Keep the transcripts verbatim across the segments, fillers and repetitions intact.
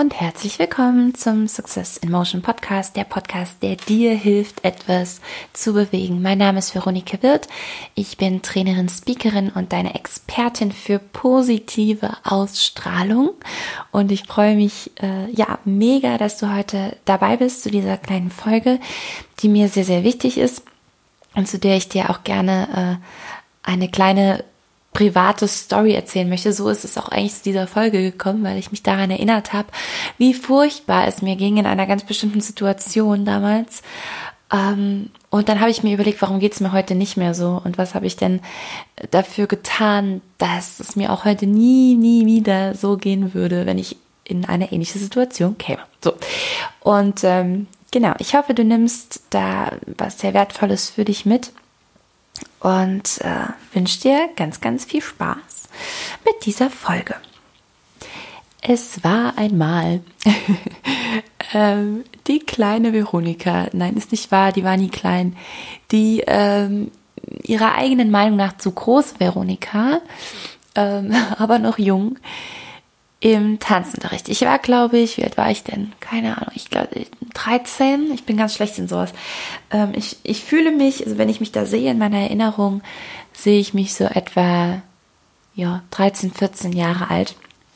und herzlich willkommen zum Success in Motion Podcast, der Podcast, der dir hilft, etwas zu bewegen. Mein Name ist Veronika Wirth, ich bin Trainerin, Speakerin und deine Expertin für positive Ausstrahlung und ich freue mich äh, ja mega, dass du heute dabei bist zu dieser kleinen Folge, die mir sehr, sehr wichtig ist und zu der ich dir auch gerne äh, eine kleine private Story erzählen möchte. So ist es auch eigentlich zu dieser Folge gekommen, weil ich mich daran erinnert habe, wie furchtbar es mir ging in einer ganz bestimmten Situation damals. Ähm, und dann habe ich mir überlegt, warum geht es mir heute nicht mehr so? Und was habe ich denn dafür getan, dass es mir auch heute nie, nie wieder so gehen würde, wenn ich in eine ähnliche Situation käme. So. Und ähm, genau, ich hoffe, du nimmst da was sehr Wertvolles für dich mit. Und äh, wünsche dir ganz, ganz viel Spaß mit dieser Folge. Es war einmal ähm, die kleine Veronika, nein, ist nicht wahr, die war nie klein, die ähm, ihrer eigenen Meinung nach zu groß Veronika, ähm, aber noch jung, im Tanzunterricht. Ich war, glaube ich, wie alt war ich denn? Keine Ahnung, ich glaube dreizehn. Ich bin ganz schlecht in sowas. Ähm, ich, ich fühle mich, also wenn ich mich da sehe in meiner Erinnerung, sehe ich mich so etwa ja, dreizehn, vierzehn Jahre alt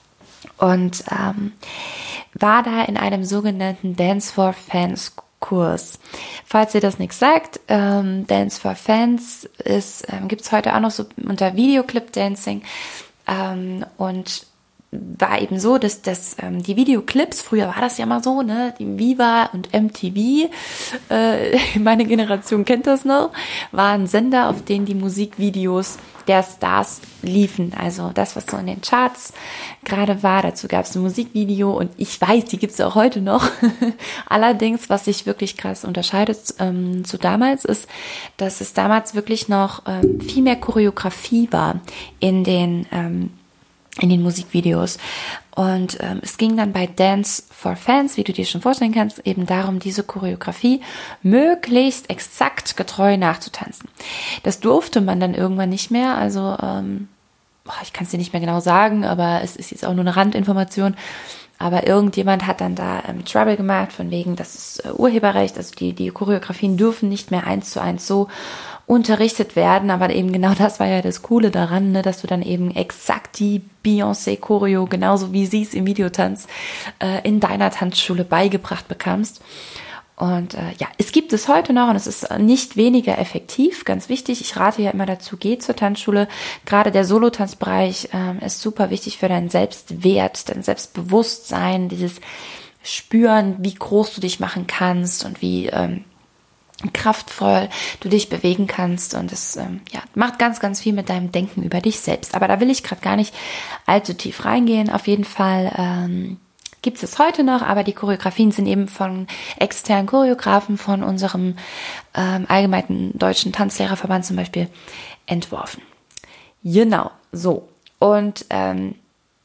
und ähm, war da in einem sogenannten Dance for Fans Kurs. Falls ihr das nichts sagt, ähm, Dance for Fans ist, ähm, gibt es heute auch noch so unter Videoclip Dancing ähm, und war eben so, dass das ähm, die Videoclips, früher war das ja mal so, ne, die Viva und M T V, äh, meine Generation kennt das noch, waren Sender, auf denen die Musikvideos der Stars liefen, also das, was so in den Charts gerade war, dazu gab es ein Musikvideo und ich weiß, die gibt es auch heute noch, allerdings, was sich wirklich krass unterscheidet ähm, zu damals, ist, dass es damals wirklich noch ähm, viel mehr Choreografie war in den ähm, in den Musikvideos. Und ähm, es ging dann bei Dance for Fans, wie du dir schon vorstellen kannst, eben darum, diese Choreografie möglichst exakt getreu nachzutanzen. Das durfte man dann irgendwann nicht mehr, also ähm, ich kann es dir nicht mehr genau sagen, aber es ist jetzt auch nur eine Randinformation. Aber irgendjemand hat dann da ähm, Trouble gemacht, von wegen, das ist äh, Urheberrecht, also die, die Choreografien dürfen nicht mehr eins zu eins so unterrichtet werden, aber eben genau das war ja das Coole daran, ne, dass du dann eben exakt die Beyoncé-Choreo, genauso wie sie es im Videotanz, äh, in deiner Tanzschule beigebracht bekamst. Und äh, ja, es gibt es heute noch und es ist nicht weniger effektiv, ganz wichtig. Ich rate ja immer dazu, geh zur Tanzschule. Gerade der Solotanzbereich ähm, ist super wichtig für deinen Selbstwert, dein Selbstbewusstsein, dieses Spüren, wie groß du dich machen kannst und wie ähm, kraftvoll du dich bewegen kannst und es ähm, ja, macht ganz, ganz viel mit deinem Denken über dich selbst. Aber da will ich gerade gar nicht allzu tief reingehen. Auf jeden Fall ähm, gibt es es heute noch, aber die Choreografien sind eben von externen Choreografen von unserem ähm, allgemeinen deutschen Tanzlehrerverband zum Beispiel entworfen. Genau, so. Und ähm,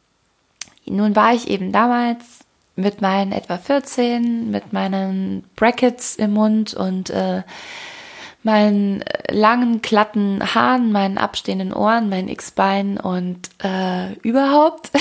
nun war ich eben damals mit meinen etwa vierzehn, mit meinen Brackets im Mund und äh, meinen langen, glatten Haaren, meinen abstehenden Ohren, meinen X-Beinen und äh, überhaupt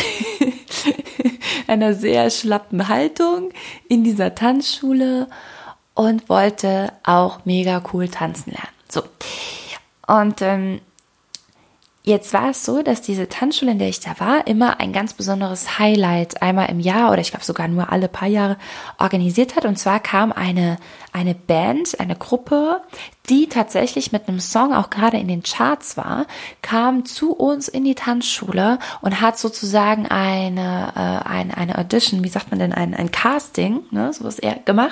einer sehr schlappen Haltung in dieser Tanzschule und wollte auch mega cool tanzen lernen. So. Und ähm, jetzt war es so, dass diese Tanzschule, in der ich da war, immer ein ganz besonderes Highlight einmal im Jahr oder ich glaube sogar nur alle paar Jahre organisiert hat. Und zwar kam eine, eine Band, eine Gruppe, die tatsächlich mit einem Song auch gerade in den Charts war, kam zu uns in die Tanzschule und hat sozusagen eine, äh, eine, eine Audition, wie sagt man denn, ein, ein Casting, ne, sowas eher gemacht.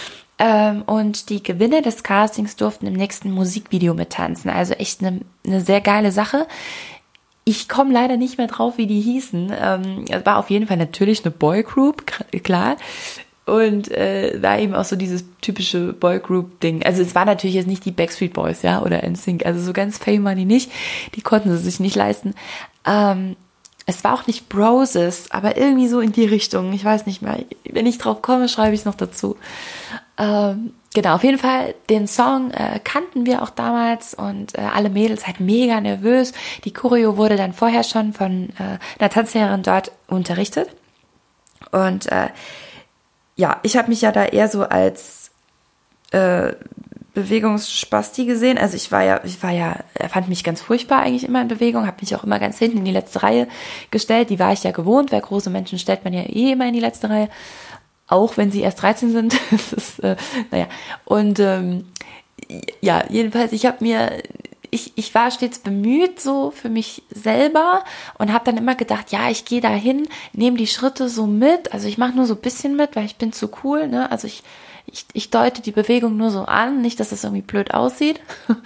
Und die Gewinner des Castings durften im nächsten Musikvideo mittanzen. Also echt eine, eine sehr geile Sache. Ich komme leider nicht mehr drauf, wie die hießen. Es war auf jeden Fall natürlich eine Boygroup, klar. Und äh, war eben auch so dieses typische Boygroup-Ding. Also es war natürlich jetzt nicht die Backstreet Boys, ja, oder N Sync. Also so ganz fame waren die nicht. Die konnten sie sich nicht leisten. Ähm, Es war auch nicht Broses, aber irgendwie so in die Richtung. Ich weiß nicht mehr. Wenn ich drauf komme, schreibe ich es noch dazu. Ähm, genau, auf jeden Fall, den Song äh, kannten wir auch damals und äh, alle Mädels halt mega nervös. Die Choreo wurde dann vorher schon von äh, einer Tanzlehrerin dort unterrichtet. Und äh, ja, ich habe mich ja da eher so als äh, Bewegungsspasti gesehen. Also ich war ja, ich war ja, er fand mich ganz furchtbar eigentlich immer in Bewegung, habe mich auch immer ganz hinten in die letzte Reihe gestellt. Die war ich ja gewohnt, weil große Menschen stellt man ja eh immer in die letzte Reihe, auch wenn sie erst dreizehn sind. Das ist, äh, naja. Und ähm, ja, jedenfalls, ich habe mir, ich, ich war stets bemüht so für mich selber und habe dann immer gedacht, ja, ich gehe da hin, nehme die Schritte so mit. Also ich mache nur so ein bisschen mit, weil ich bin zu cool, ne? Also ich Ich, ich deute die Bewegung nur so an, nicht, dass es irgendwie blöd aussieht.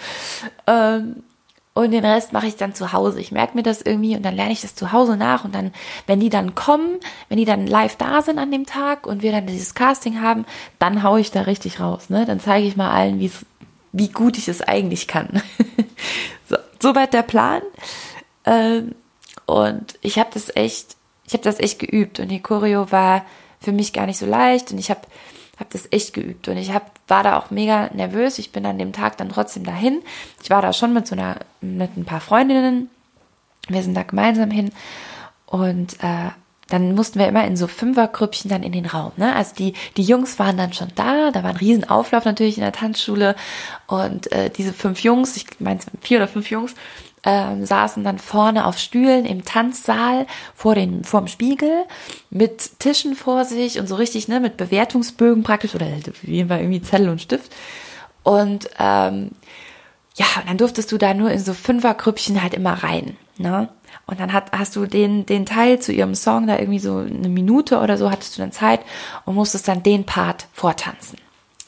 ähm, und den Rest mache ich dann zu Hause. Ich merke mir das irgendwie und dann lerne ich das zu Hause nach. Und dann, wenn die dann kommen, wenn die dann live da sind an dem Tag und wir dann dieses Casting haben, dann haue ich da richtig raus. Ne? Dann zeige ich mal allen, wie's, wie gut ich es eigentlich kann. so, soweit der Plan. Ähm, und ich habe das echt, ich habe das echt geübt. Und die Choreo war für mich gar nicht so leicht. Und ich habe habe das echt geübt und ich hab, war da auch mega nervös. Ich bin an dem Tag dann trotzdem dahin. Ich war da schon mit so einer, mit ein paar Freundinnen. Wir sind da gemeinsam hin und äh, dann mussten wir immer in so Fünfergrüppchen dann in den Raum. Ne? Also die die Jungs waren dann schon da. Da war ein riesen Auflauf natürlich in der Tanzschule und äh, diese fünf Jungs, ich meine vier oder fünf Jungs, Ähm, saßen dann vorne auf Stühlen im Tanzsaal vor den vorm Spiegel mit Tischen vor sich und so richtig, ne, mit Bewertungsbögen praktisch oder auf jeden Fall irgendwie Zettel und Stift. Und ähm, ja, und dann durftest du da nur in so Fünfergrüppchen halt immer rein, ne? Und dann hat, hast du den, den Teil zu ihrem Song, da irgendwie so eine Minute oder so hattest du dann Zeit und musstest dann den Part vortanzen.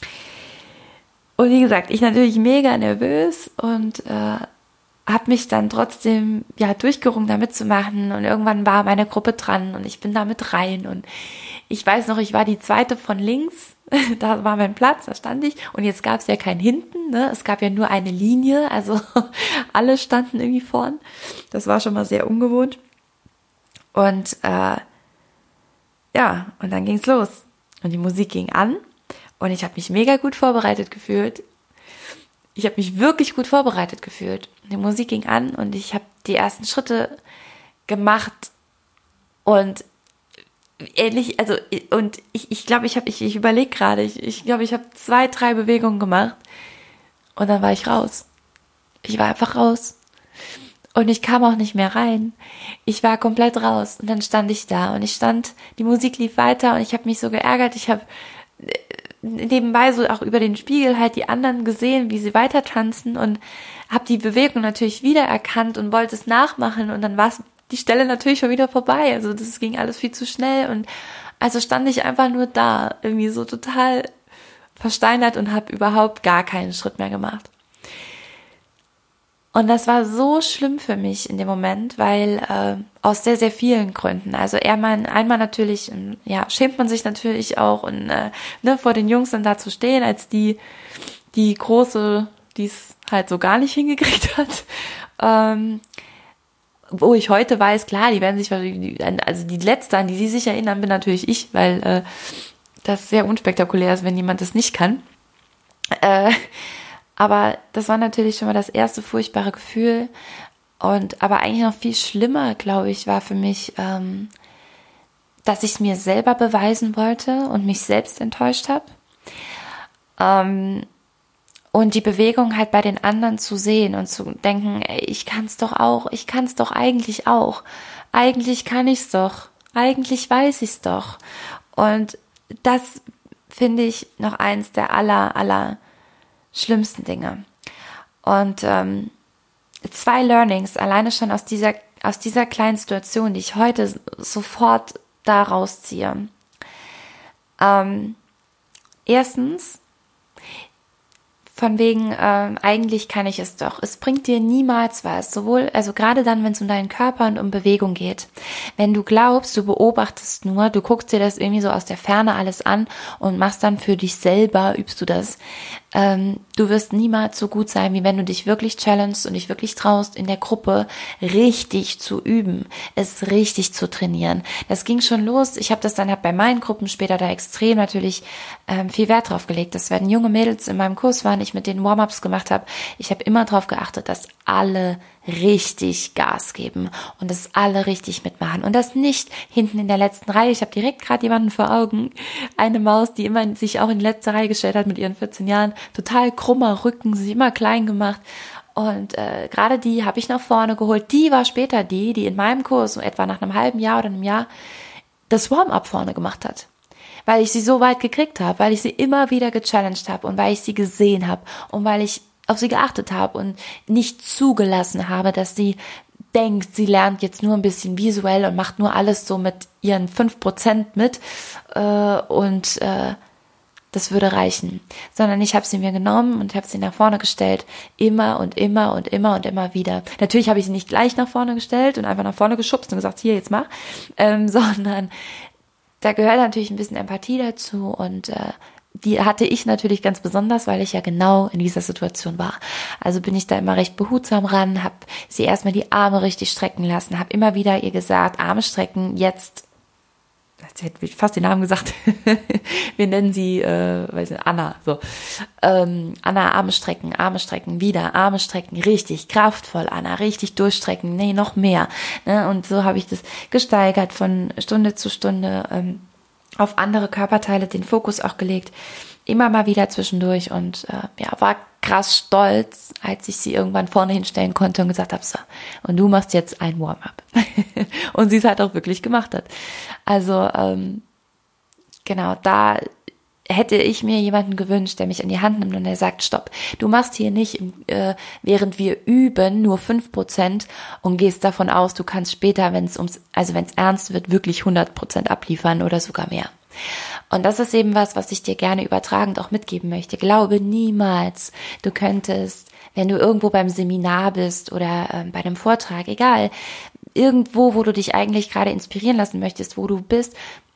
Und wie gesagt, ich natürlich mega nervös und äh, habe mich dann trotzdem ja durchgerungen, da mitzumachen und irgendwann war meine Gruppe dran und ich bin da mit rein und ich weiß noch, ich war die zweite von links, da war mein Platz, da stand ich und jetzt gab es ja kein Hinten, ne? Es gab ja nur eine Linie, also alle standen irgendwie vorn, das war schon mal sehr ungewohnt und äh, ja, und dann ging's los und die Musik ging an und ich habe mich mega gut vorbereitet gefühlt. Ich habe mich wirklich gut vorbereitet gefühlt. Die Musik ging an und ich habe die ersten Schritte gemacht und ähnlich, also und ich ich glaube, ich habe ich, ich überlege gerade, ich ich glaube, ich habe zwei, drei Bewegungen gemacht und dann war ich raus. Ich war einfach raus. Und ich kam auch nicht mehr rein. Ich war komplett raus und dann stand ich da und ich stand, die Musik lief weiter und ich habe mich so geärgert, ich habe nebenbei so auch über den Spiegel halt die anderen gesehen, wie sie weiter tanzen und habe die Bewegung natürlich wiedererkannt und wollte es nachmachen und dann war die Stelle natürlich schon wieder vorbei. Also das ging alles viel zu schnell und also stand ich einfach nur da, irgendwie so total versteinert und habe überhaupt gar keinen Schritt mehr gemacht. Und das war so schlimm für mich in dem Moment, weil äh, aus sehr, sehr vielen Gründen. Also einmal, einmal natürlich, ja, schämt man sich natürlich auch und äh, ne, vor den Jungs dann da zu stehen, als die die große, die es halt so gar nicht hingekriegt hat. Ähm, wo ich heute weiß, klar, die werden sich, also die letzte, an die sie sich erinnern, bin natürlich ich, weil äh, das sehr unspektakulär ist, wenn jemand das nicht kann. Äh, Aber das war natürlich schon mal das erste furchtbare Gefühl. Und aber eigentlich noch viel schlimmer, glaube ich, war für mich, ähm, dass ich es mir selber beweisen wollte und mich selbst enttäuscht habe. Ähm, und die Bewegung halt bei den anderen zu sehen und zu denken, ey, ich kann es doch auch, ich kann es doch eigentlich auch. Eigentlich kann ich es doch. Eigentlich weiß ich es doch. Und das finde ich noch eins der aller, aller schlimmsten Dinge. Und ähm, zwei Learnings, alleine schon aus dieser, aus dieser kleinen Situation, die ich heute sofort da rausziehe. Ähm, erstens, von wegen, ähm, eigentlich kann ich es doch. Es bringt dir niemals was. Sowohl, also gerade dann, wenn es um deinen Körper und um Bewegung geht. Wenn du glaubst, du beobachtest nur, du guckst dir das irgendwie so aus der Ferne alles an und machst dann für dich selber, übst du das. Ähm, du wirst niemals so gut sein, wie wenn du dich wirklich challengest und dich wirklich traust, in der Gruppe richtig zu üben, es richtig zu trainieren. Das ging schon los. Ich habe das dann halt bei meinen Gruppen später da extrem natürlich ähm, viel Wert drauf gelegt. Das werden junge Mädels in meinem Kurs waren, ich mit denen Warm-ups gemacht habe. Ich habe immer darauf geachtet, dass alle richtig Gas geben und das alle richtig mitmachen und das nicht hinten in der letzten Reihe. Ich habe direkt gerade jemanden vor Augen, eine Maus, die immer sich auch in die letzte Reihe gestellt hat mit ihren vierzehn Jahren, total krummer Rücken, sich immer klein gemacht und äh, gerade die habe ich nach vorne geholt. Die war später die, die in meinem Kurs so etwa nach einem halben Jahr oder einem Jahr das Warm-up vorne gemacht hat. Weil ich sie so weit gekriegt habe, weil ich sie immer wieder gechallenged habe und weil ich sie gesehen habe und weil ich auf sie geachtet habe und nicht zugelassen habe, dass sie denkt, sie lernt jetzt nur ein bisschen visuell und macht nur alles so mit ihren fünf Prozent mit äh, und äh, das würde reichen. Sondern ich habe sie mir genommen und habe sie nach vorne gestellt, immer und immer und immer und immer wieder. Natürlich habe ich sie nicht gleich nach vorne gestellt und einfach nach vorne geschubst und gesagt, hier, jetzt mach, ähm, sondern da gehört natürlich ein bisschen Empathie dazu und äh, die hatte ich natürlich ganz besonders, weil ich ja genau in dieser Situation war. Also bin ich da immer recht behutsam ran, habe sie erstmal die Arme richtig strecken lassen, habe immer wieder ihr gesagt, Arme strecken, jetzt, jetzt hätte ich fast den Namen gesagt, wir nennen sie, äh, weiß nicht, Anna, so, ähm, Anna, Arme strecken, Arme strecken, wieder, Arme strecken, richtig kraftvoll, Anna, richtig durchstrecken, nee, noch mehr, ne? Und so habe ich das gesteigert von Stunde zu Stunde, ähm, auf andere Körperteile den Fokus auch gelegt, immer mal wieder zwischendurch und äh, ja, war krass stolz, als ich sie irgendwann vorne hinstellen konnte und gesagt habe, so, und du machst jetzt ein Warm-up. Und sie es halt auch wirklich gemacht hat. Also ähm, genau, da hätte ich mir jemanden gewünscht, der mich an die Hand nimmt und der sagt, stopp, du machst hier nicht, äh, während wir üben, nur fünf Prozent und gehst davon aus, du kannst später, wenn es ums, also wenn es ernst wird, wirklich hundert Prozent abliefern oder sogar mehr. Und das ist eben was, was ich dir gerne übertragend auch mitgeben möchte. Glaube niemals, du könntest, wenn du irgendwo beim Seminar bist oder ähm, bei einem Vortrag, egal, irgendwo, wo du dich eigentlich gerade inspirieren lassen möchtest, wo du bist,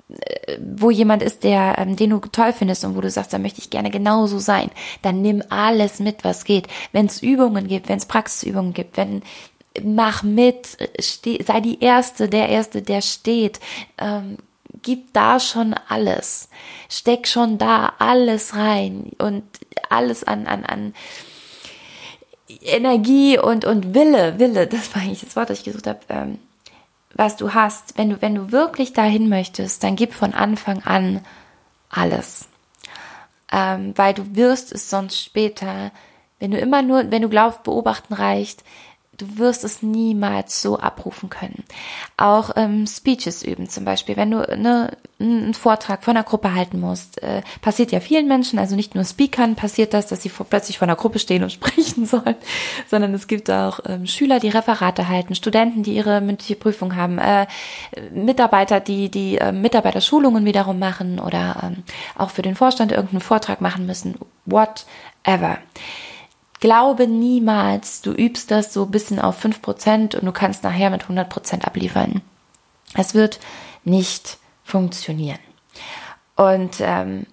wo jemand ist, der, ähm, den du toll findest und wo du sagst, da möchte ich gerne genauso sein, dann nimm alles mit, was geht. Wenn es Übungen gibt, wenn es Praxisübungen gibt, wenn mach mit, steh, sei die Erste, der Erste, der steht, ähm, gib da schon alles, steck schon da alles rein und alles an an an Energie und und Wille, Wille, das war eigentlich das Wort, das ich gesucht habe. Ähm, was du hast, wenn du, wenn du wirklich dahin möchtest, dann gib von Anfang an alles. Ähm, weil du wirst es sonst später, wenn du immer nur, wenn du glaubst, beobachten reicht, du wirst es niemals so abrufen können. Auch ähm, Speeches üben zum Beispiel, wenn du ne, einen Vortrag vor einer Gruppe halten musst, äh, passiert ja vielen Menschen, also nicht nur Speakern passiert das, dass sie vor, plötzlich vor einer Gruppe stehen und sprechen sollen, sondern es gibt auch ähm, Schüler, die Referate halten, Studenten, die ihre mündliche Prüfung haben, äh, Mitarbeiter, die die äh, Mitarbeiterschulungen wiederum machen oder ähm, auch für den Vorstand irgendeinen Vortrag machen müssen, whatever. Glaube niemals, du übst das so ein bisschen auf fünf Prozent und du kannst nachher mit hundert Prozent abliefern. Es wird nicht funktionieren. Und ähm,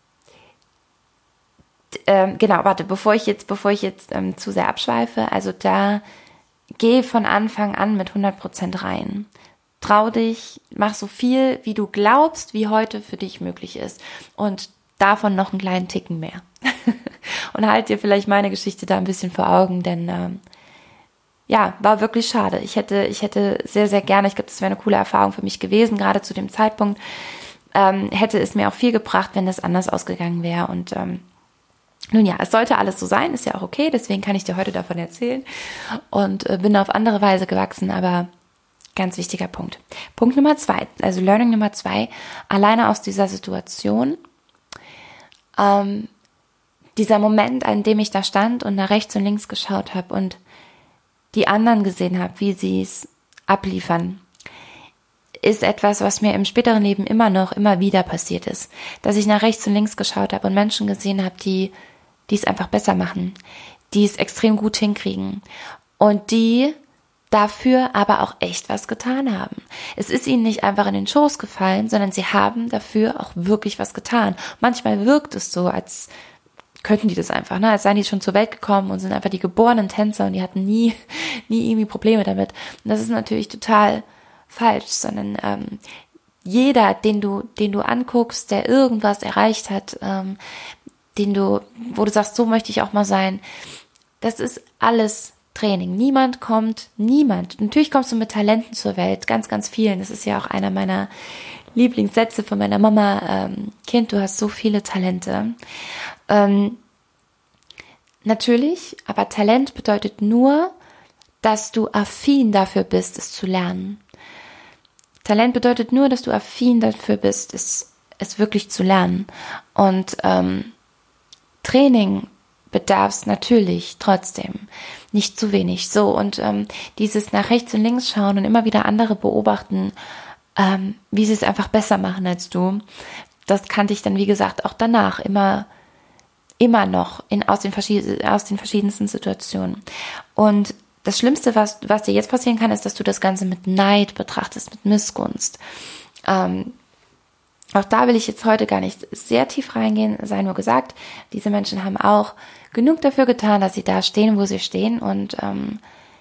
ähm, genau, warte, bevor ich jetzt, bevor ich jetzt ähm, zu sehr abschweife, also da geh von Anfang an mit hundert Prozent rein. Trau dich, mach so viel, wie du glaubst, wie heute für dich möglich ist. Und davon noch einen kleinen Ticken mehr. Und halt dir vielleicht meine Geschichte da ein bisschen vor Augen, denn ähm, ja, war wirklich schade. Ich hätte, ich hätte sehr, sehr gerne, ich glaube, das wäre eine coole Erfahrung für mich gewesen, gerade zu dem Zeitpunkt, ähm, hätte es mir auch viel gebracht, wenn das anders ausgegangen wäre. Und ähm, nun ja, es sollte alles so sein, ist ja auch okay, deswegen kann ich dir heute davon erzählen und äh, bin auf andere Weise gewachsen, aber ganz wichtiger Punkt. Punkt Nummer zwei, also Learning Nummer zwei, alleine aus dieser Situation, ähm, dieser Moment, an dem ich da stand und nach rechts und links geschaut habe und die anderen gesehen habe, wie sie es abliefern, ist etwas, was mir im späteren Leben immer noch, immer wieder passiert ist. Dass ich nach rechts und links geschaut habe und Menschen gesehen habe, die, die es einfach besser machen, die es extrem gut hinkriegen und die dafür aber auch echt was getan haben. Es ist ihnen nicht einfach in den Schoß gefallen, sondern sie haben dafür auch wirklich was getan. Manchmal wirkt es so, als könnten die das einfach, ne? Als seien die schon zur Welt gekommen und sind einfach die geborenen Tänzer und die hatten nie, nie irgendwie Probleme damit. Und das ist natürlich total falsch, sondern ähm, jeder, den du, den du anguckst, der irgendwas erreicht hat, ähm, den du, wo du sagst, so möchte ich auch mal sein, das ist alles Training. Niemand kommt, niemand. Natürlich kommst du mit Talenten zur Welt, ganz, ganz vielen. Das ist ja auch einer meiner Lieblingssätze von meiner Mama. Ähm, Kind, du hast so viele Talente. Ähm, natürlich, aber Talent bedeutet nur, dass du affin dafür bist, es zu lernen. Talent bedeutet nur, dass du affin dafür bist, es, es wirklich zu lernen. Und ähm, Training bedarf es natürlich trotzdem nicht zu wenig. So, und ähm, dieses nach rechts und links schauen und immer wieder andere beobachten, ähm, wie sie es einfach besser machen als du, das kannte ich dann, wie gesagt, auch danach immer, immer noch in, aus, den verschied- aus den verschiedensten Situationen. Und das Schlimmste, was, was dir jetzt passieren kann, ist, dass du das Ganze mit Neid betrachtest, mit Missgunst. Ähm, Auch da will ich jetzt heute gar nicht sehr tief reingehen, sei nur gesagt, diese Menschen haben auch genug dafür getan, dass sie da stehen, wo sie stehen, und ähm,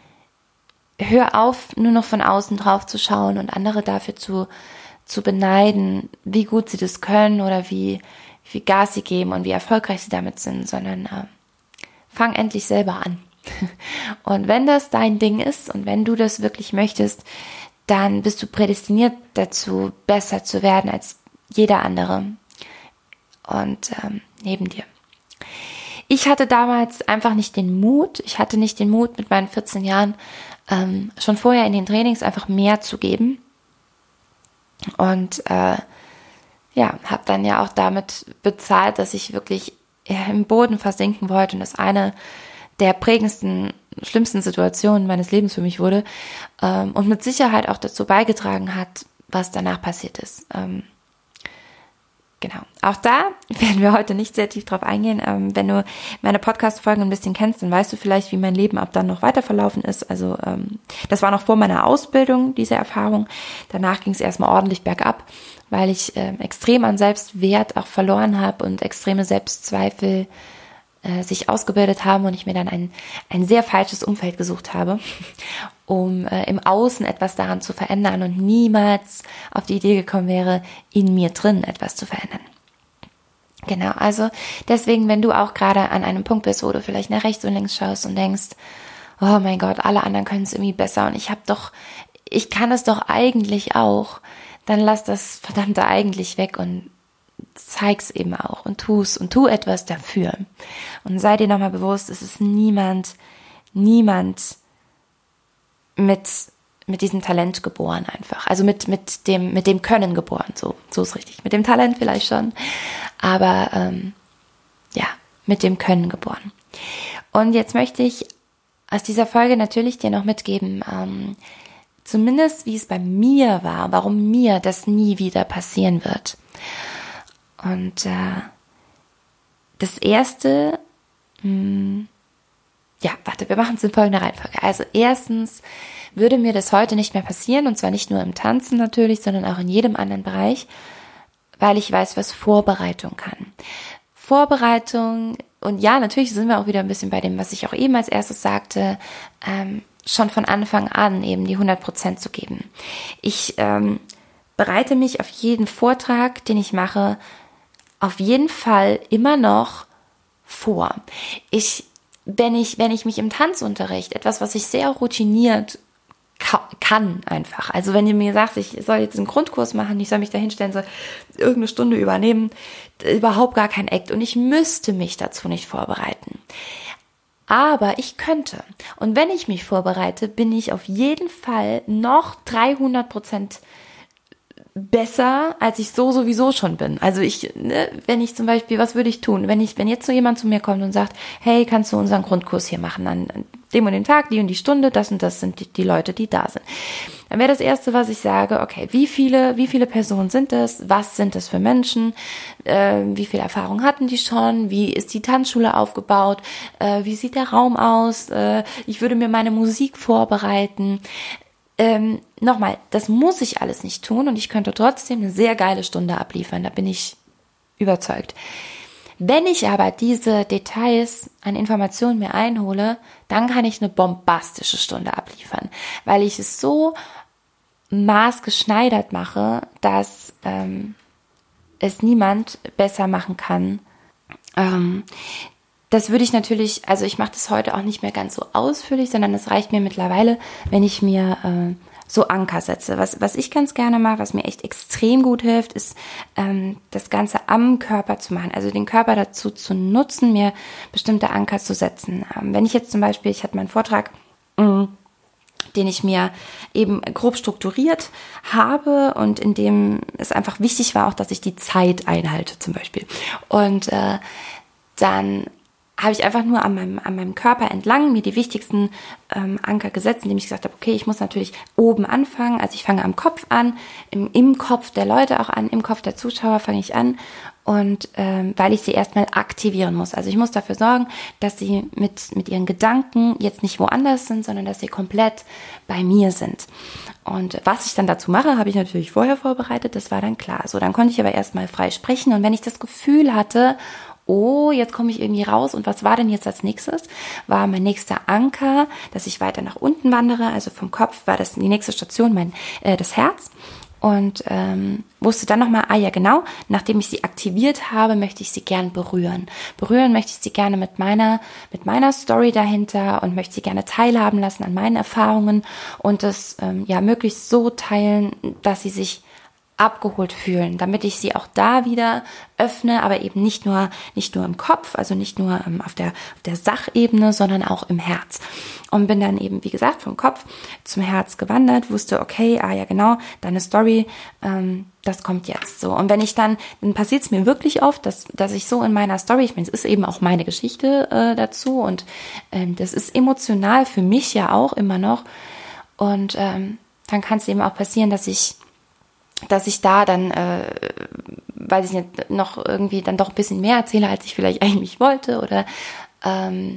hör auf, nur noch von außen drauf zu schauen und andere dafür zu, zu beneiden, wie gut sie das können oder wie, wie Gas sie geben und wie erfolgreich sie damit sind, sondern äh, fang endlich selber an. Und wenn das dein Ding ist und wenn du das wirklich möchtest, dann bist du prädestiniert dazu, besser zu werden als jeder andere und ähm, neben dir. Ich hatte damals einfach nicht den Mut, ich hatte nicht den Mut, mit meinen vierzehn Jahren ähm, schon vorher in den Trainings einfach mehr zu geben, und äh, ja, habe dann ja auch damit bezahlt, dass ich wirklich im Boden versinken wollte, und das eine der prägendsten, schlimmsten Situationen meines Lebens für mich wurde, ähm, und mit Sicherheit auch dazu beigetragen hat, was danach passiert ist. Ähm, Genau. Auch da werden wir heute nicht sehr tief drauf eingehen. Ähm, wenn du meine Podcast-Folgen ein bisschen kennst, dann weißt du vielleicht, wie mein Leben ab dann noch weiter verlaufen ist. Also ähm, das war noch vor meiner Ausbildung, diese Erfahrung. Danach ging es erstmal ordentlich bergab, weil ich ähm, extrem an Selbstwert auch verloren habe und extreme Selbstzweifel äh, sich ausgebildet haben und ich mir dann ein, ein sehr falsches Umfeld gesucht habe, um äh, im Außen etwas daran zu verändern und niemals auf die Idee gekommen wäre, in mir drin etwas zu verändern. Genau, also deswegen, wenn du auch gerade an einem Punkt bist, wo du vielleicht nach rechts und links schaust und denkst, oh mein Gott, alle anderen können es irgendwie besser und ich habe doch, ich kann es doch eigentlich auch, dann lass das verdammte eigentlich weg und zeig's eben auch und tu's und tu etwas dafür. Und sei dir nochmal bewusst, es ist niemand, niemand mit, mit diesem Talent geboren einfach. Also mit, mit dem, mit dem Können geboren, so, so ist richtig. Mit dem Talent vielleicht schon, aber ähm, ja, mit dem Können geboren. Und jetzt möchte ich aus dieser Folge natürlich dir noch mitgeben, ähm, zumindest wie es bei mir war, warum mir das nie wieder passieren wird. Und äh, das erste, mh, ja, warte, wir machen es in folgender Reihenfolge. Also erstens würde mir das heute nicht mehr passieren, und zwar nicht nur im Tanzen natürlich, sondern auch in jedem anderen Bereich, weil ich weiß, was Vorbereitung kann. Vorbereitung, und ja, natürlich sind wir auch wieder ein bisschen bei dem, was ich auch eben als erstes sagte, ähm, schon von Anfang an eben die hundert Prozent zu geben. Ich ähm, bereite mich auf jeden Vortrag, den ich mache, auf jeden Fall immer noch vor. Ich, wenn ich, wenn ich mich im Tanzunterricht, etwas, was ich sehr routiniert ka- kann einfach, also wenn ihr mir sagt, ich soll jetzt einen Grundkurs machen, ich soll mich da hinstellen, soll irgendeine Stunde übernehmen, überhaupt gar kein Act, und ich müsste mich dazu nicht vorbereiten. Aber ich könnte. Und wenn ich mich vorbereite, bin ich auf jeden Fall noch dreihundert Prozent besser, als ich so sowieso schon bin. Also ich, ne, wenn ich zum Beispiel, was würde ich tun, wenn ich, wenn jetzt so jemand zu mir kommt und sagt, hey, kannst du unseren Grundkurs hier machen, an dem und dem Tag, die und die Stunde, das und das sind die, die Leute, die da sind. Dann wäre das Erste, was ich sage, okay, wie viele, wie viele Personen sind das? Was sind das für Menschen? Äh, wie viel Erfahrung hatten die schon? Wie ist die Tanzschule aufgebaut? Äh, wie sieht der Raum aus? Äh, ich würde mir meine Musik vorbereiten. Ähm, nochmal, das muss ich alles nicht tun, und ich könnte trotzdem eine sehr geile Stunde abliefern, da bin ich überzeugt. Wenn ich aber diese Details an Informationen mir einhole, dann kann ich eine bombastische Stunde abliefern, weil ich es so maßgeschneidert mache, dass ähm, es niemand besser machen kann. Ähm, das würde ich natürlich, also ich mache das heute auch nicht mehr ganz so ausführlich, sondern es reicht mir mittlerweile, wenn ich mir äh, so Anker setze. Was, was ich ganz gerne mache, was mir echt extrem gut hilft, ist ähm, das Ganze am Körper zu machen. Also den Körper dazu zu nutzen, mir bestimmte Anker zu setzen. Ähm, wenn ich jetzt zum Beispiel, ich hatte meinen Vortrag, mh, den ich mir eben grob strukturiert habe und in dem es einfach wichtig war auch, dass ich die Zeit einhalte zum Beispiel. Und äh, dann habe ich einfach nur an meinem, an meinem Körper entlang mir die wichtigsten ähm, Anker gesetzt, indem ich gesagt habe, okay, ich muss natürlich oben anfangen, also ich fange am Kopf an, im, im Kopf der Leute auch an, im Kopf der Zuschauer fange ich an und ähm, weil ich sie erstmal aktivieren muss. Also ich muss dafür sorgen, dass sie mit, mit ihren Gedanken jetzt nicht woanders sind, sondern dass sie komplett bei mir sind. Und was ich dann dazu mache, habe ich natürlich vorher vorbereitet, das war dann klar. So, dann konnte ich aber erstmal frei sprechen und wenn ich das Gefühl hatte, oh, jetzt komme ich irgendwie raus und was war denn jetzt als nächstes? War mein nächster Anker, dass ich weiter nach unten wandere, also vom Kopf war das die nächste Station, mein äh, das Herz und ähm, wusste dann nochmal, ah ja genau, nachdem ich sie aktiviert habe, möchte ich sie gern berühren. Berühren möchte ich sie gerne mit meiner, mit meiner Story dahinter und möchte sie gerne teilhaben lassen an meinen Erfahrungen und das ähm, ja möglichst so teilen, dass sie sich abgeholt fühlen, damit ich sie auch da wieder öffne, aber eben nicht nur nicht nur im Kopf, also nicht nur ähm, auf der auf der Sachebene, sondern auch im Herz. Und bin dann eben, wie gesagt, vom Kopf zum Herz gewandert, wusste, okay, ah ja genau, deine Story, ähm, das kommt jetzt so. Und wenn ich dann, dann passiert es mir wirklich oft, dass dass ich so in meiner Story, ich meine, es ist eben auch meine Geschichte äh, dazu und ähm, das ist emotional für mich ja auch immer noch. Und ähm, dann kann es eben auch passieren, dass ich dass ich da dann, äh, weiß ich nicht, noch irgendwie dann doch ein bisschen mehr erzähle, als ich vielleicht eigentlich wollte oder ähm,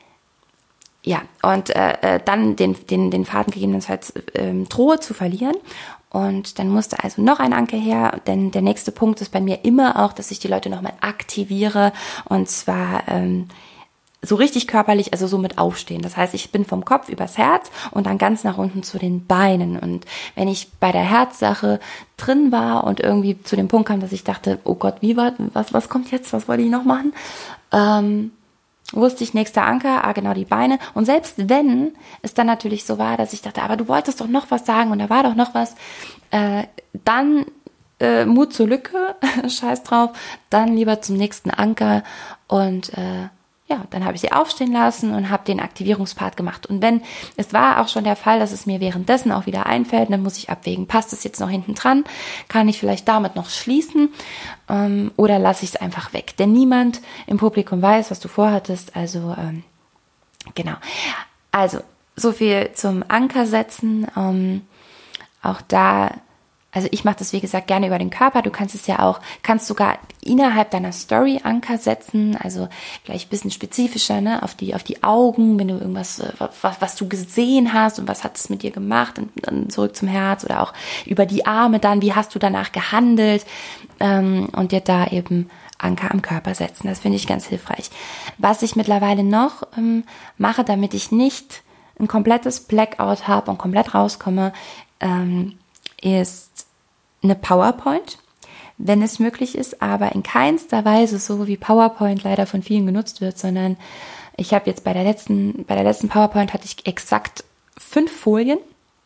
ja, und äh, dann den, den, den Faden gegebenenfalls ähm, drohe zu verlieren. Und dann musste also noch ein Anker her, denn der nächste Punkt ist bei mir immer auch, dass ich die Leute nochmal aktiviere und zwar ähm, so richtig körperlich, also so mit aufstehen. Das heißt, ich bin vom Kopf übers Herz und dann ganz nach unten zu den Beinen. Und wenn ich bei der Herzsache drin war und irgendwie zu dem Punkt kam, dass ich dachte, oh Gott, wie war, was, was kommt jetzt, was wollte ich noch machen? Ähm, wusste ich, nächster Anker, ah genau, die Beine. Und selbst wenn es dann natürlich so war, dass ich dachte, aber du wolltest doch noch was sagen und da war doch noch was, äh, dann äh, Mut zur Lücke, scheiß drauf, dann lieber zum nächsten Anker und äh, ja, dann habe ich sie aufstehen lassen und habe den Aktivierungspart gemacht. Und wenn, es war auch schon der Fall, dass es mir währenddessen auch wieder einfällt, dann muss ich abwägen, passt es jetzt noch hinten dran? Kann ich vielleicht damit noch schließen? Ähm, oder lasse ich es einfach weg? Denn niemand im Publikum weiß, was du vorhattest. Also, ähm, genau. Also, so viel zum Anker setzen. Ähm, auch da, also ich mache das, wie gesagt, gerne über den Körper. Du kannst es ja auch, kannst sogar innerhalb deiner Story Anker setzen, also vielleicht ein bisschen spezifischer, ne, auf die, auf die Augen, wenn du irgendwas, was, was du gesehen hast und was hat es mit dir gemacht und dann zurück zum Herz oder auch über die Arme dann, wie hast du danach gehandelt ähm, und dir da eben Anker am Körper setzen. Das finde ich ganz hilfreich. Was ich mittlerweile noch ähm, mache, damit ich nicht ein komplettes Blackout habe und komplett rauskomme, ähm, ist eine PowerPoint, wenn es möglich ist, aber in keinster Weise so, wie PowerPoint leider von vielen genutzt wird, sondern ich habe jetzt bei der letzten, bei der letzten PowerPoint hatte ich exakt fünf Folien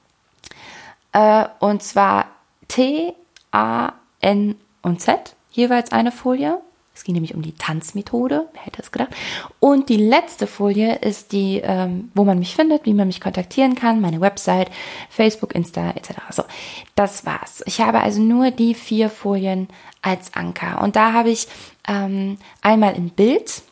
äh, und zwar T, A, N und Z, jeweils eine Folie. Es ging nämlich um die Tanzmethode, wer hätte es gedacht. Und die letzte Folie ist die, ähm, wo man mich findet, wie man mich kontaktieren kann, meine Website, Facebook, Insta et cetera. So, das war's. Ich habe also nur die vier Folien als Anker. Und da habe ich ähm, einmal ein Bild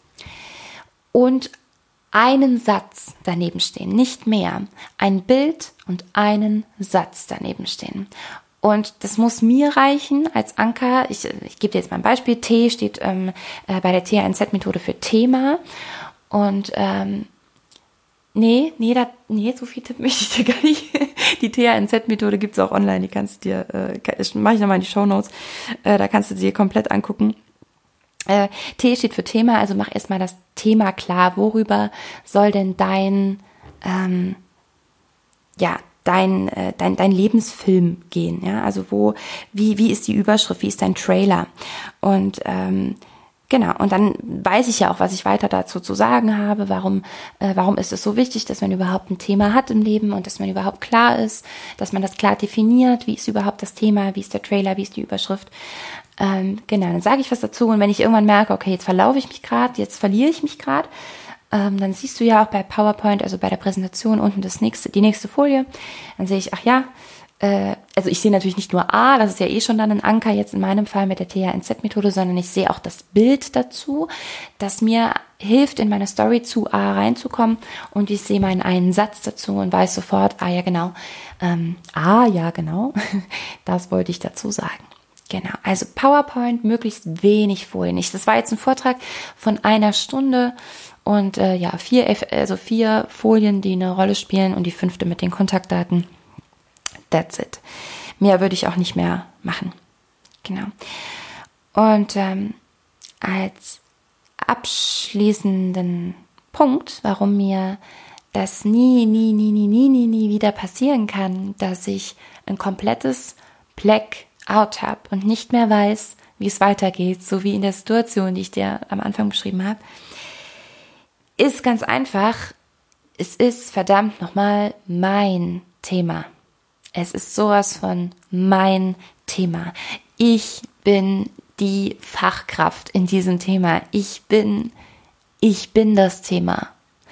und einen Satz daneben stehen, nicht mehr. Ein Bild und einen Satz daneben stehen. Und das muss mir reichen als Anker. Ich, ich gebe dir jetzt mal ein Beispiel. T steht ähm, äh, bei der T A N Z-Methode für Thema. Und ähm, nee, nee, da, nee, so viel Tipp möchte ich dir gar nicht. Die T A N Z-Methode gibt es auch online. Die kannst du dir, äh, mache ich nochmal in die Shownotes. Äh, da kannst du dir komplett angucken. Äh, T steht für Thema, also mach erstmal das Thema klar. Worüber soll denn dein, ähm, ja, dein, äh, dein, dein Lebensfilm gehen, ja, also wo, wie, wie ist die Überschrift, wie ist dein Trailer und ähm, Genau, und dann weiß ich ja auch, was ich weiter dazu zu sagen habe, warum, äh, warum ist es so wichtig, dass man überhaupt ein Thema hat im Leben und dass man überhaupt klar ist, dass man das klar definiert, wie ist überhaupt das Thema, wie ist der Trailer, wie ist die Überschrift. Ähm, genau, dann sage ich was dazu und wenn ich irgendwann merke, okay, jetzt verlaufe ich mich gerade, jetzt verliere ich mich gerade, ähm, dann siehst du ja auch bei PowerPoint, also bei der Präsentation unten das nächste, die nächste Folie, dann sehe ich, ach ja, also ich sehe natürlich nicht nur A, das ist ja eh schon dann ein Anker jetzt in meinem Fall mit der T H N Z-Methode, sondern ich sehe auch das Bild dazu, das mir hilft, in meine Story zu A reinzukommen und ich sehe meinen einen Satz dazu und weiß sofort, ah ja genau, ähm, ah ja genau, das wollte ich dazu sagen. Genau, also PowerPoint, möglichst wenig Folien. Das war jetzt ein Vortrag von einer Stunde und äh, ja, vier, also vier Folien, die eine Rolle spielen und die fünfte mit den Kontaktdaten. That's it. Mehr würde ich auch nicht mehr machen. Genau. Und ähm, als abschließenden Punkt, warum mir das nie, nie, nie, nie, nie, nie, nie wieder passieren kann, dass ich ein komplettes Blackout habe und nicht mehr weiß, wie es weitergeht, so wie in der Situation, die ich dir am Anfang beschrieben habe, ist ganz einfach, es ist verdammt nochmal mein Thema. Es ist sowas von mein Thema. Ich bin die Fachkraft in diesem Thema. Ich bin, ich bin das Thema.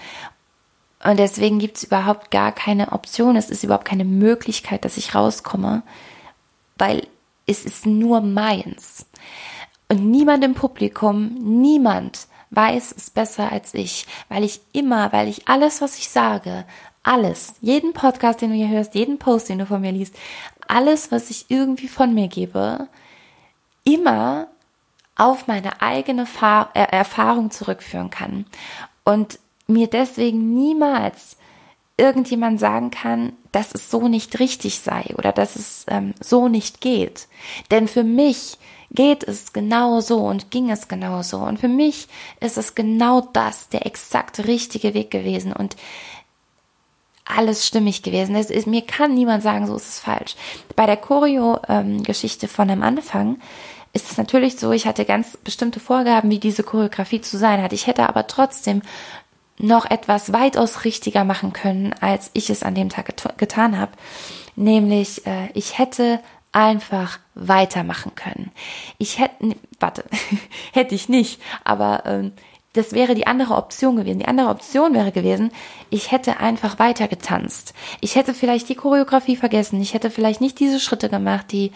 Und deswegen gibt es überhaupt gar keine Option. Es ist überhaupt keine Möglichkeit, dass ich rauskomme, weil es ist nur meins. Und niemand im Publikum, niemand weiß es besser als ich, weil ich immer, weil ich alles, was ich sage, alles, jeden Podcast, den du hier hörst, jeden Post, den du von mir liest, alles, was ich irgendwie von mir gebe, immer auf meine eigene Fahr- äh, Erfahrung zurückführen kann und mir deswegen niemals irgendjemand sagen kann, dass es so nicht richtig sei oder dass es ähm, so nicht geht. Denn für mich geht es genau so und ging es genau so und für mich ist es genau das, der exakt richtige Weg gewesen und alles stimmig gewesen. Das ist, mir kann niemand sagen, so ist es falsch. Bei der Choreo-Geschichte ähm, von am Anfang ist es natürlich so, ich hatte ganz bestimmte Vorgaben, wie diese Choreografie zu sein hat. Ich hätte aber trotzdem noch etwas weitaus richtiger machen können, als ich es an dem Tag get- getan habe. Nämlich, äh, ich hätte einfach weitermachen können. Ich hätte, warte, hätte ich nicht, aber ähm, das wäre die andere Option gewesen. Die andere Option wäre gewesen, ich hätte einfach weiter getanzt. Ich hätte vielleicht die Choreografie vergessen. Ich hätte vielleicht nicht diese Schritte gemacht, die,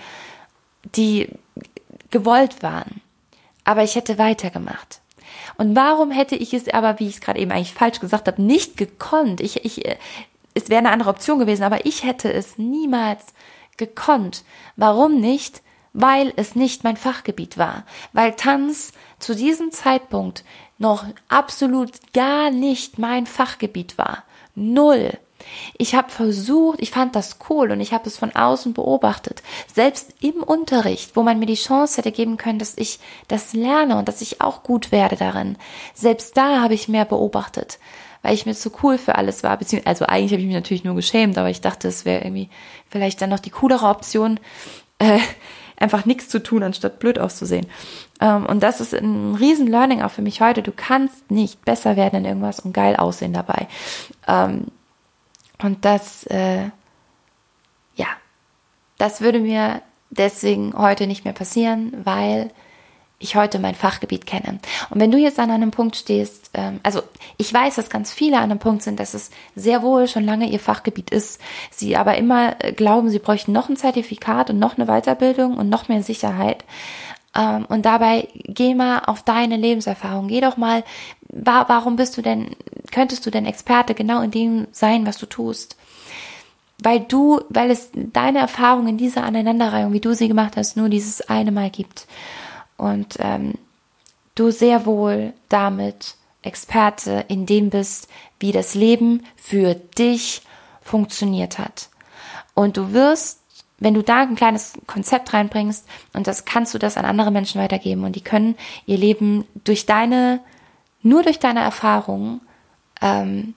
die gewollt waren. Aber ich hätte weitergemacht. Und warum hätte ich es aber, wie ich es gerade eben eigentlich falsch gesagt habe, nicht gekonnt? Ich, ich, es wäre eine andere Option gewesen, aber ich hätte es niemals gekonnt. Warum nicht? Weil es nicht mein Fachgebiet war. Weil Tanz zu diesem Zeitpunkt noch absolut gar nicht mein Fachgebiet war. Null. Ich habe versucht, ich fand das cool und ich habe es von außen beobachtet. Selbst im Unterricht, wo man mir die Chance hätte geben können, dass ich das lerne und dass ich auch gut werde darin. Selbst da habe ich mehr beobachtet, weil ich mir zu cool für alles war. Beziehungsweise, also eigentlich habe ich mich natürlich nur geschämt, aber ich dachte, es wäre irgendwie vielleicht dann noch die coolere Option, äh, einfach nichts zu tun, anstatt blöd auszusehen. Ähm, und das ist ein riesen Learning auch für mich heute. Du kannst nicht besser werden in irgendwas und geil aussehen dabei. Ähm, und das, äh, ja, das würde mir deswegen heute nicht mehr passieren, weil ich heute mein Fachgebiet kenne. Und wenn du jetzt an einem Punkt stehst, ähm, also ich weiß, dass ganz viele an einem Punkt sind, dass es sehr wohl schon lange ihr Fachgebiet ist, sie aber immer glauben, sie bräuchten noch ein Zertifikat und noch eine Weiterbildung und noch mehr Sicherheit. Ähm, und dabei geh mal auf deine Lebenserfahrung. Geh doch mal, wa- warum bist du denn, könntest du denn Experte genau in dem sein, was du tust? Weil du, weil es deine Erfahrung in dieser Aneinanderreihung, wie du sie gemacht hast, nur dieses eine Mal gibt. Und ähm, du sehr wohl damit Experte in dem bist, wie das Leben für dich funktioniert hat. Und du wirst, wenn du da ein kleines Konzept reinbringst, und das kannst du das an andere Menschen weitergeben, und die können ihr Leben durch deine, nur durch deine Erfahrungen, ähm,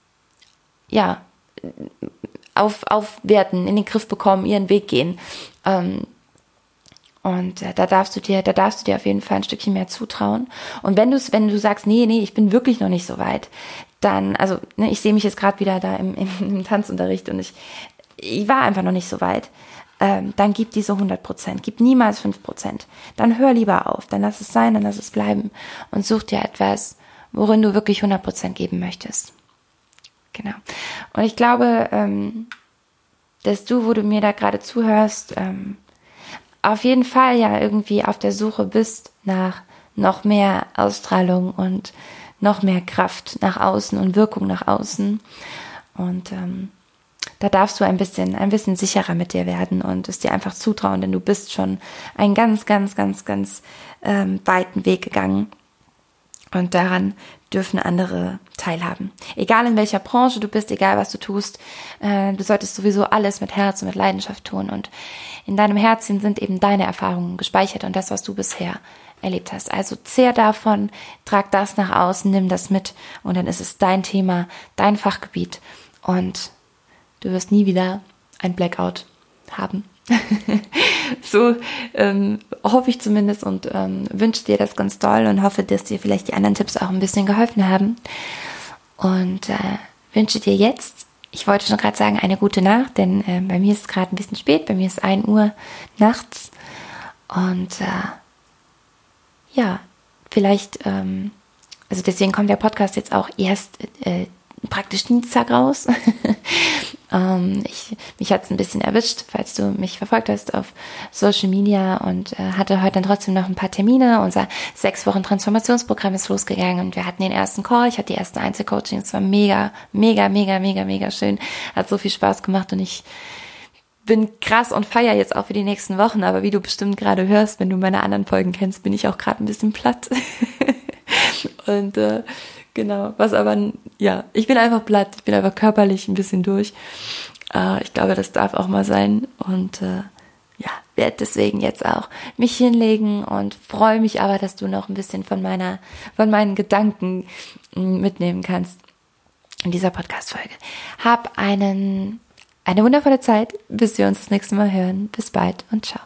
ja, auf, aufwerten, in den Griff bekommen, ihren Weg gehen. Ähm, Und äh, da darfst du dir, da darfst du dir auf jeden Fall ein Stückchen mehr zutrauen. Und wenn du wenn du sagst, nee, nee, ich bin wirklich noch nicht so weit, dann, also ne, ich sehe mich jetzt gerade wieder da im, im, im Tanzunterricht und ich, ich war einfach noch nicht so weit. Ähm, dann gib diese hundert Prozent, gib niemals fünf Prozent. Dann hör lieber auf, dann lass es sein, dann lass es bleiben und such dir etwas, worin du wirklich hundert Prozent geben möchtest. Genau. Und ich glaube, ähm, dass du, wo du mir da gerade zuhörst, ähm, auf jeden Fall ja irgendwie auf der Suche bist nach noch mehr Ausstrahlung und noch mehr Kraft nach außen und Wirkung nach außen. Und ähm, da darfst du ein bisschen, ein bisschen sicherer mit dir werden und es dir einfach zutrauen, denn du bist schon einen ganz, ganz, ganz, ganz ähm, weiten Weg gegangen. Und daran dürfen andere teilhaben. Egal in welcher Branche du bist, egal was du tust, äh, du solltest sowieso alles mit Herz und mit Leidenschaft tun. Und in deinem Herzchen sind eben deine Erfahrungen gespeichert und das, was du bisher erlebt hast. Also zehr davon, trag das nach außen, nimm das mit und dann ist es dein Thema, dein Fachgebiet und du wirst nie wieder ein Blackout haben. So ähm, hoffe ich zumindest und ähm, wünsche dir das ganz doll und hoffe, dass dir vielleicht die anderen Tipps auch ein bisschen geholfen haben. Und äh, wünsche dir jetzt, ich wollte schon gerade sagen, eine gute Nacht, denn äh, bei mir ist es gerade ein bisschen spät, bei mir ist ein Uhr nachts. Und äh, ja, vielleicht, ähm, also deswegen kommt der Podcast jetzt auch erst äh, praktisch Dienstag raus. ähm, ich, mich hat es ein bisschen erwischt, falls du mich verfolgt hast auf Social Media und äh, hatte heute dann trotzdem noch ein paar Termine. Unser sechs Wochen Transformationsprogramm ist losgegangen und wir hatten den ersten Call. Ich hatte die ersten Einzelcoachings. Es war mega, mega, mega, mega, mega schön. Hat so viel Spaß gemacht und ich bin krass und feier jetzt auch für die nächsten Wochen. Aber wie du bestimmt gerade hörst, wenn du meine anderen Folgen kennst, bin ich auch gerade ein bisschen platt. und äh, Genau, was aber, ja, ich bin einfach platt, ich bin einfach körperlich ein bisschen durch. Äh, ich glaube, das darf auch mal sein und äh, ja, werde deswegen jetzt auch mich hinlegen und freue mich aber, dass du noch ein bisschen von meiner, von meinen Gedanken mitnehmen kannst in dieser Podcast-Folge. Hab einen, eine wundervolle Zeit, bis wir uns das nächste Mal hören. Bis bald und ciao.